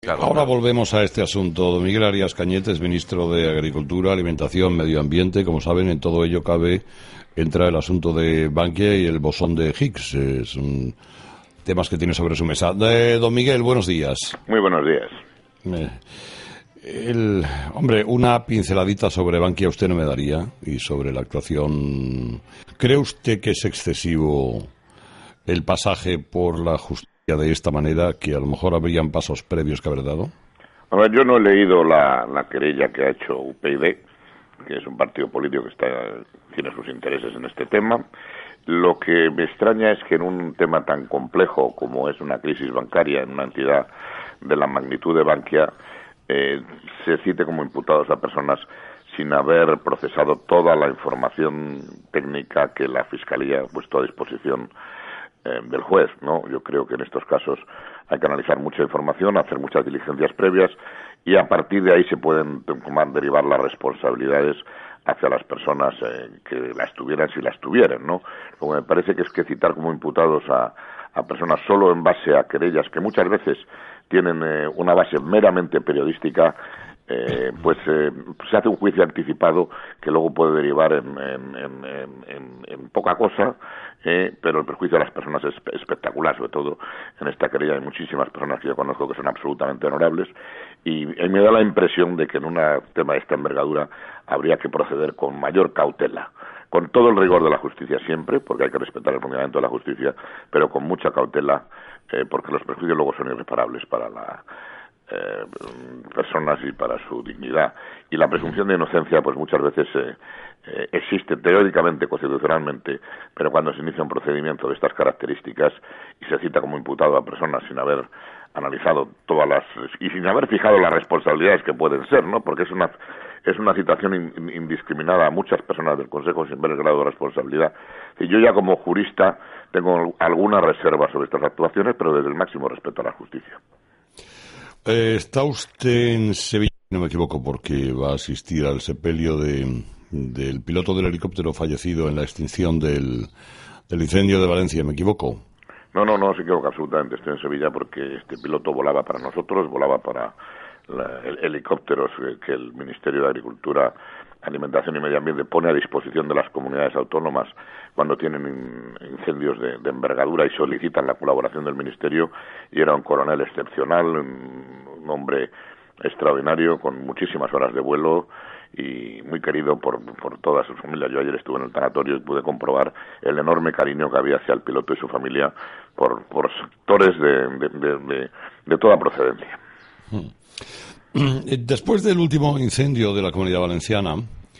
Claro, Ahora claro. volvemos a este asunto. Don Miguel Arias Cañete es ministro de Agricultura, Alimentación, Medio Ambiente. Como saben, en todo ello entra el asunto de Bankia y el bosón de Higgs. Son temas que tiene sobre su mesa. Don Miguel, buenos días. Muy buenos días. Hombre, una pinceladita sobre Bankia usted no me daría, y sobre la actuación. ¿Cree usted que es excesivo el pasaje por la justicia de esta manera, que a lo mejor habrían pasos previos que haber dado? A ver, yo no he leído la querella que ha hecho UPyD, que es un partido político que tiene sus intereses en este tema. Lo que me extraña es que en un tema tan complejo como es una crisis bancaria en una entidad de la magnitud de Bankia, se cite como imputados a personas sin haber procesado toda la información técnica que la Fiscalía ha puesto a disposición del juez, ¿no? Yo creo que en estos casos hay que analizar mucha información, hacer muchas diligencias previas y a partir de ahí se pueden derivar las responsabilidades hacia las personas que las tuvieran si las tuvieran, ¿no? Como me parece que es que citar como imputados a personas solo en base a querellas que muchas veces tienen una base meramente periodística, pues se hace un juicio anticipado que luego puede derivar en poca cosa, pero el perjuicio a las personas es espectacular. Sobre todo en esta querella hay muchísimas personas que yo conozco que son absolutamente honorables y me da la impresión de que en un tema de esta envergadura habría que proceder con mayor cautela, con todo el rigor de la justicia siempre, porque hay que respetar el fundamento de la justicia, pero con mucha cautela, porque los perjuicios luego son irreparables para las personas y para su dignidad. Y la presunción de inocencia, pues muchas veces existe teóricamente, constitucionalmente, pero cuando se inicia un procedimiento de estas características y se cita como imputado a personas sin haber analizado y sin haber fijado las responsabilidades que pueden ser, ¿no? Porque es una citación indiscriminada a muchas personas del Consejo sin ver el grado de responsabilidad. Y yo ya como jurista tengo alguna reserva sobre estas actuaciones, pero desde el máximo respeto a la justicia. Está usted en Sevilla, si no me equivoco, porque va a asistir al sepelio del piloto del helicóptero fallecido en la extinción del incendio de Valencia, ¿me equivoco? No se equivoca absolutamente. Estoy en Sevilla porque este piloto volaba para nosotros, volaba para helicópteros que el Ministerio de Agricultura, Alimentación y Medio Ambiente pone a disposición de las comunidades autónomas cuando tienen incendios de envergadura y solicitan la colaboración del Ministerio, y era un coronel excepcional, un hombre extraordinario, con muchísimas horas de vuelo y muy querido por toda su familia. Yo ayer estuve en el tanatorio y pude comprobar el enorme cariño que había hacia el piloto y su familia por sectores de toda procedencia. Después del último incendio de la Comunidad Valenciana,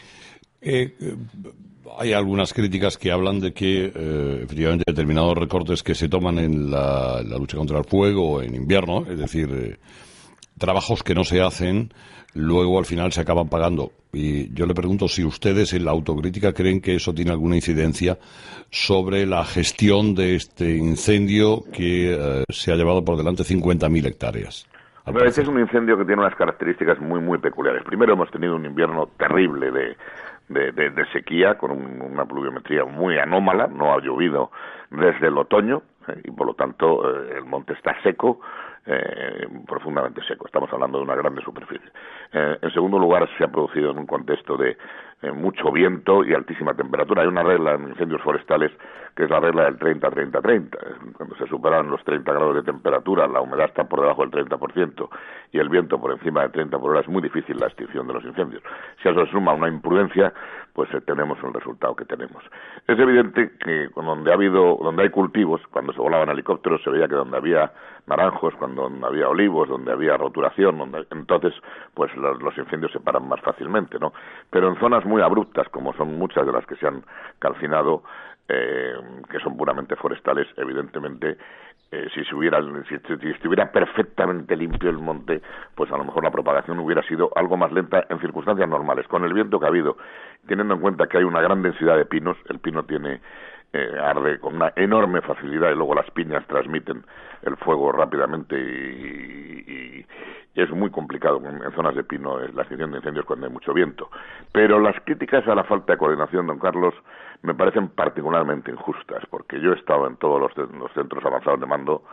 hay algunas críticas que hablan de que efectivamente determinados recortes que se toman en la lucha contra el fuego en invierno, es decir, trabajos que no se hacen, luego al final se acaban pagando. Y yo le pregunto si ustedes en la autocrítica creen que eso tiene alguna incidencia sobre la gestión de este incendio que se ha llevado por delante 50.000 hectáreas. Este es un incendio que tiene unas características muy peculiares. Primero, hemos tenido un invierno terrible de sequía, con una pluviometría muy anómala. No ha llovido desde el otoño y por lo tanto el monte está seco, profundamente seco. Estamos hablando de una grande superficie. En segundo lugar, se ha producido en un contexto de mucho viento y altísima temperatura. Hay una regla en incendios forestales que es la regla del 30-30-30. Cuando se superan los 30 grados de temperatura, la humedad está por debajo del 30% y el viento por encima del 30 por hora, es muy difícil la extinción de los incendios. Si a eso se suma una imprudencia, pues tenemos el resultado que tenemos. Es evidente que donde hay cultivos, cuando se volaban helicópteros, se veía que donde había naranjos, cuando había olivos, donde había roturación, entonces pues los incendios se paran más fácilmente, ¿no? Pero en zonas muy abruptas, como son muchas de las que se han calcinado, que son puramente forestales, evidentemente, si estuviera perfectamente limpio el monte, pues a lo mejor la propagación hubiera sido algo más lenta en circunstancias normales. Con el viento que ha habido, teniendo en cuenta que hay una gran densidad de pinos, el pino arde con una enorme facilidad y luego las piñas transmiten el fuego rápidamente y es muy complicado en zonas de pino la extinción de incendios cuando hay mucho viento. Pero las críticas a la falta de coordinación, don Carlos, me parecen particularmente injustas, porque yo he estado en todos los centros avanzados de mando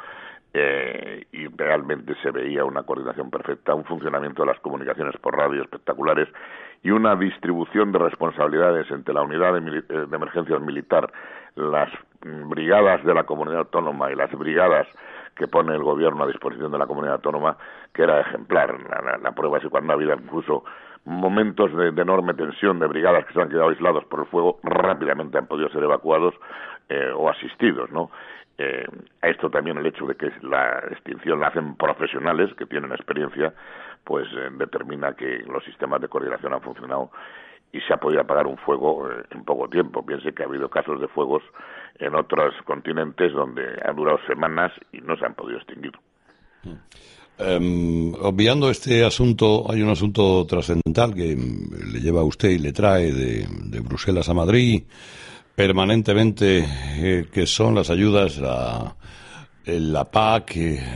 y realmente se veía una coordinación perfecta, un funcionamiento de las comunicaciones por radio espectaculares y una distribución de responsabilidades entre la unidad de emergencias militar, las brigadas de la comunidad autónoma y las brigadas que pone el gobierno a disposición de la comunidad autónoma, que era ejemplar. La prueba es que cuando ha habido incluso momentos de enorme tensión de brigadas que se han quedado aislados por el fuego, rápidamente han podido ser evacuados o asistidos, ¿no? A esto también el hecho de que la extinción la hacen profesionales que tienen experiencia, pues determina que los sistemas de coordinación han funcionado y se ha podido apagar un fuego en poco tiempo. Piense que ha habido casos de fuegos en otros continentes donde han durado semanas y no se han podido extinguir. Obviando este asunto, hay un asunto trascendental que le lleva a usted y le trae de Bruselas a Madrid permanentemente, que son las ayudas a la PAC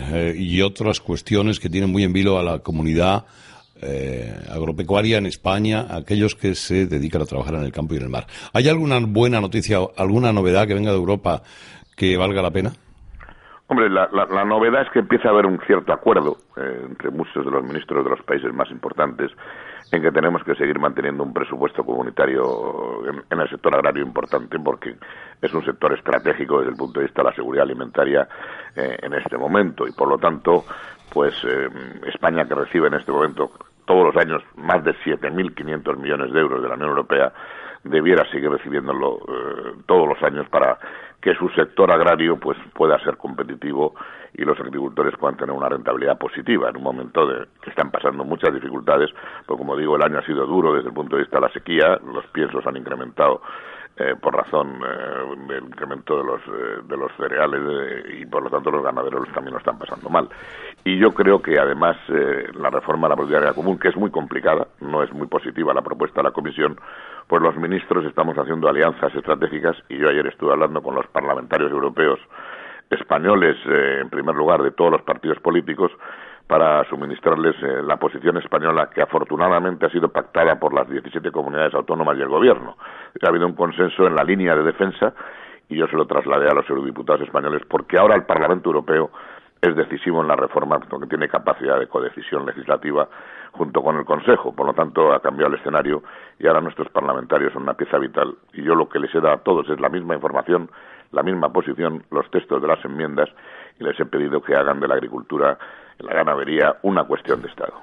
y otras cuestiones que tienen muy en vilo a la comunidad agropecuaria en España, aquellos que se dedican a trabajar en el campo y en el mar. ¿Hay alguna buena noticia, alguna novedad que venga de Europa que valga la pena? Hombre, la novedad es que empieza a haber un cierto acuerdo entre muchos de los ministros de los países más importantes en que tenemos que seguir manteniendo un presupuesto comunitario en el sector agrario importante, porque es un sector estratégico desde el punto de vista de la seguridad alimentaria en este momento, y por lo tanto, pues España, que recibe en este momento todos los años más de 7.500 millones de euros de la Unión Europea, debiera seguir recibiéndolo todos los años para que su sector agrario pues pueda ser competitivo y los agricultores puedan tener una rentabilidad positiva en un momento que están pasando muchas dificultades, porque como digo, el año ha sido duro desde el punto de vista de la sequía, los piensos han incrementado por razón del incremento de los cereales y por lo tanto los ganaderos también lo están pasando mal. Y yo creo que además la reforma de la política agraria común, que es muy complicada, no es muy positiva la propuesta de la Comisión, pues los ministros estamos haciendo alianzas estratégicas y yo ayer estuve hablando con los parlamentarios europeos españoles, en primer lugar de todos los partidos políticos, para suministrarles la posición española, que afortunadamente ha sido pactada por las 17 comunidades autónomas y el Gobierno. Ha habido un consenso en la línea de defensa y yo se lo trasladé a los eurodiputados españoles, porque ahora el Parlamento Europeo es decisivo en la reforma, porque tiene capacidad de codecisión legislativa junto con el Consejo. Por lo tanto, ha cambiado el escenario y ahora nuestros parlamentarios son una pieza vital. Y yo lo que les he dado a todos es la misma información, la misma posición, los textos de las enmiendas, y les he pedido que hagan de la agricultura, la ganadería, una cuestión de Estado.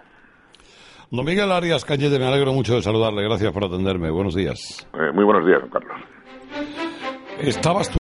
Don Miguel Arias Cañete, me alegro mucho de saludarle. Gracias por atenderme. Buenos días. Muy buenos días, don Carlos. Estabas